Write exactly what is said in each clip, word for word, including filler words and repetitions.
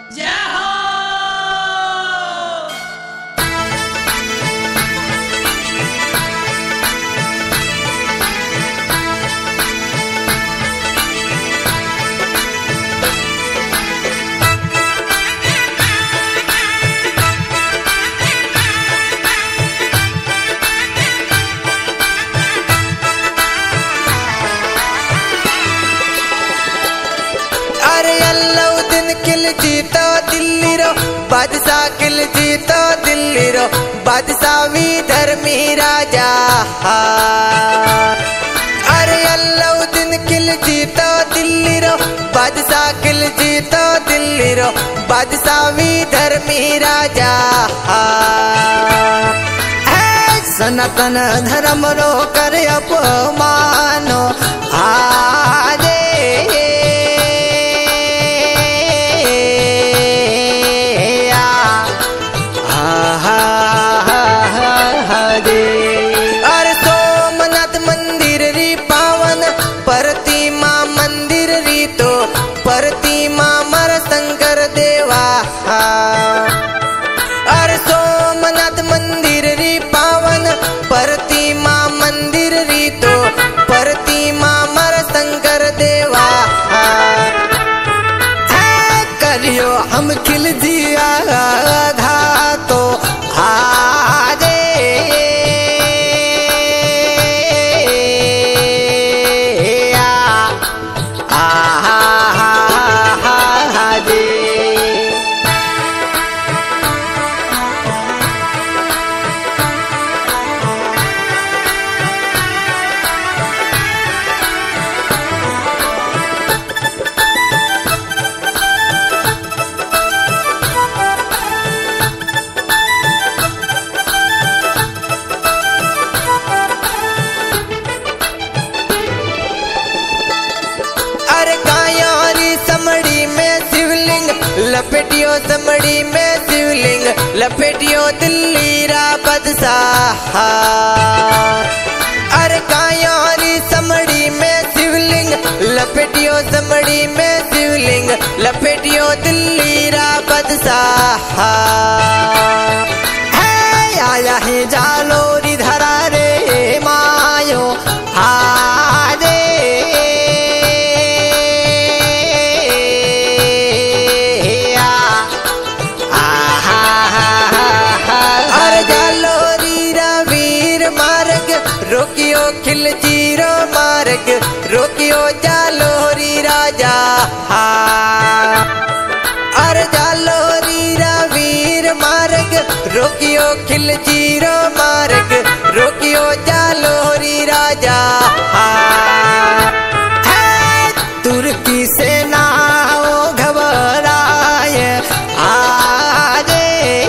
जीतो दिल्ली रो बादशाह किल जीतो दिल्ली रो बादशाह भी धर्मी राजा। अरे अल्लाउद्दीन किल जीतो दिल्ली रो बादशाह किल जीतो दिल्ली रो बादशाह भी धर्मी राजा। सनातन धर्म रो करे अपमानो आजे अरे सोमनाथ मंदिर री पावन प्रतिमा मंदिर री तो प्रतिमा मर शंकर देवा। अरे सोमनाथ मंदिर री पावन प्रतिमा मंदिर री तो प्रतिमा मर शंकर देवा। करियो हम खिल जिया घातो आजे लपेटियो समड़ी में शिवलिंग लपेटियो दिल्ली रा बादशाह। अरे कायारी समड़ी में शिवलिंग लपेटियो समड़ी में शिवलिंग लपेटियो दिल्ली रा बादशाह। है आया है जालोरी धरा रे मायो आजे रोकियो खिल जीरो मार्ग रोकियो जालोरी राजा। अरे जालोरी रा वीर मार्ग रोकियो खिल जीरो मार्ग रोकियो जालोरी राजा। तुर्की सेना घबराए आजे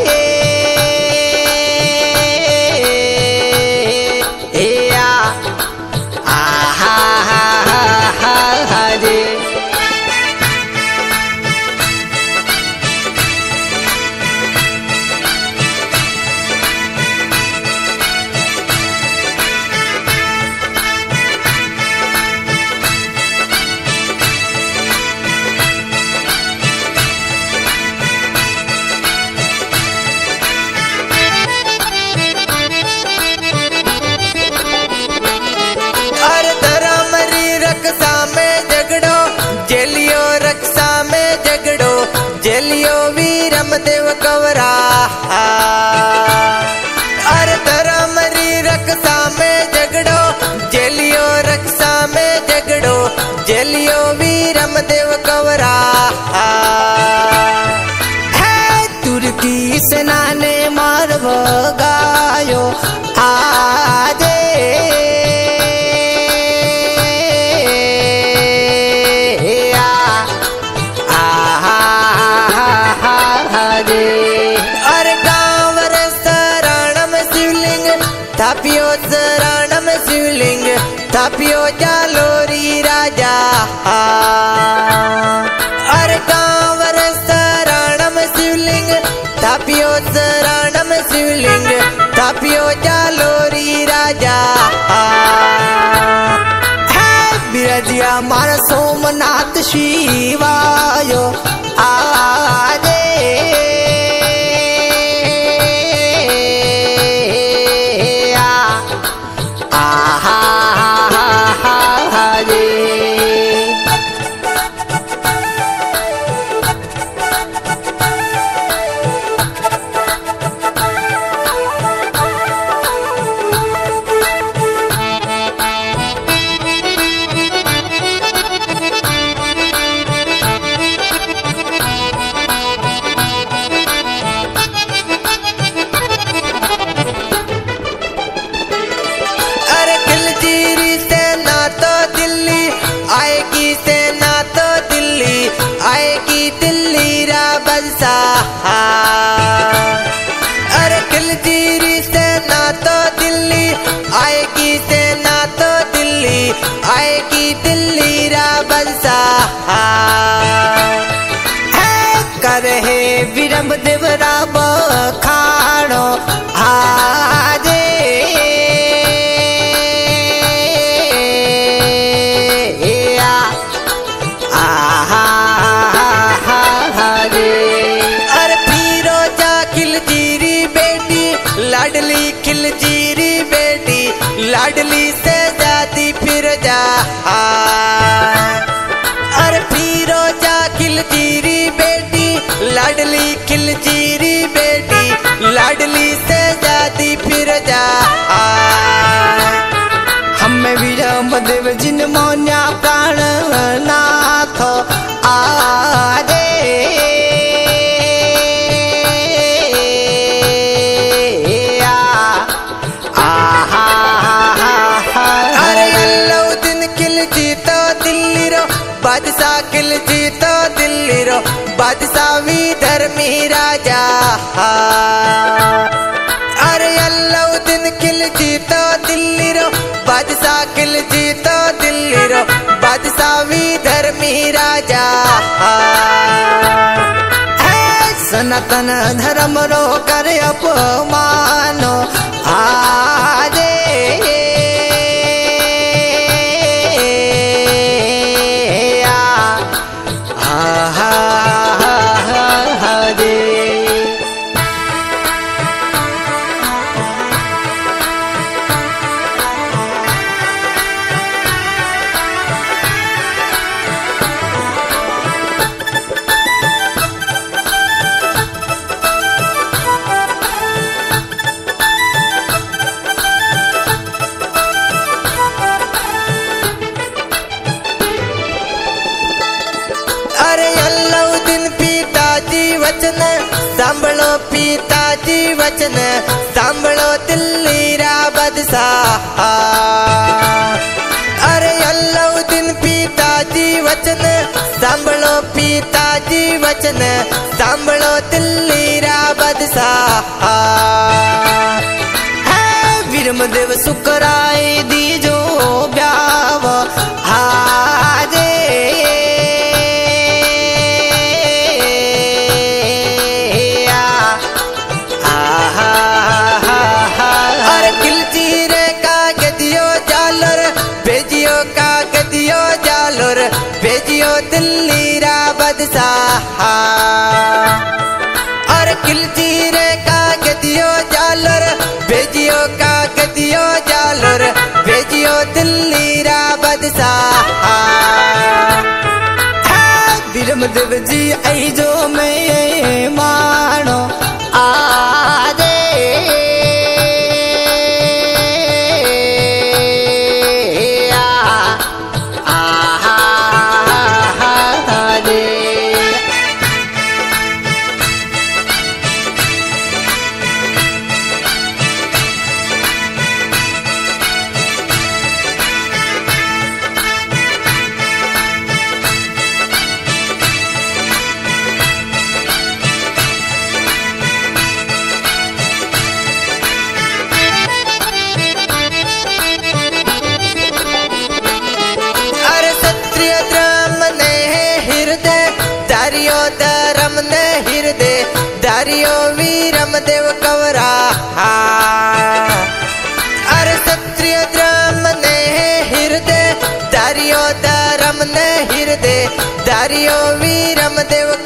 जेलियो वीरम देव कवरा। अरे धर्म री रक्षा में झगड़ो जेलियो रक्षा में झगड़ो जेलियो वीरम देव कवरा। है तुर्की सेना ने मार भगायो आजे थापियो शरणम शिवलिंग थापियो जालोरी राजा। अरे कांवर शरणम शिवलिंग थापियो शरणम शिवलिंग थापियो जालोरी राजा। बिरजिया मार सोमनाथ शिवायो आजे वीरम देवरा बखाणो आजे लाडली खिलजीरी बेटी लाडली से जाती फिर जा अरे फिरोजा खिलजीरी बेटी लाडली खिलजीरी बेटी लाडली से जाती फिर जा हमें विरम देव जिन मोन्या प्राण नाथ आजे बादशाह किल जीतो दिल्ली रो बादशाह भी धर्मी राजा अरे अल्लाउद्दीन किल जीतो दिल्ली रो बादशाह किल जीतो दिल्ली रो बादशाह भी धर्मी राजा सनातन धर्म रो कर अपमानो आजे वचन सांभळो पिताजी वचन सांभळो दिल्ली रा बादशाह अरे अल्लाउद्दीन पिताजी वचन सांभळो पिताजी वचन सांभळो दिल्ली रा बादशाह वीरमदेव सुकराय दीजो ब्याव हाजे भेजियो दिल्ली रा बादशाह और किलचीर का गदियो जालर भेजियो का गदियो जालर भेजियो दिल्ली रा बादशाह वीरमदेव जी ऐजो में मानो आजे धर्म ने हृदय दारियो वीरम देव कवरा अरे क्षत्रिय धर्म ने हृदय दारियो धर्म ने हृदय दारियो वीरम देव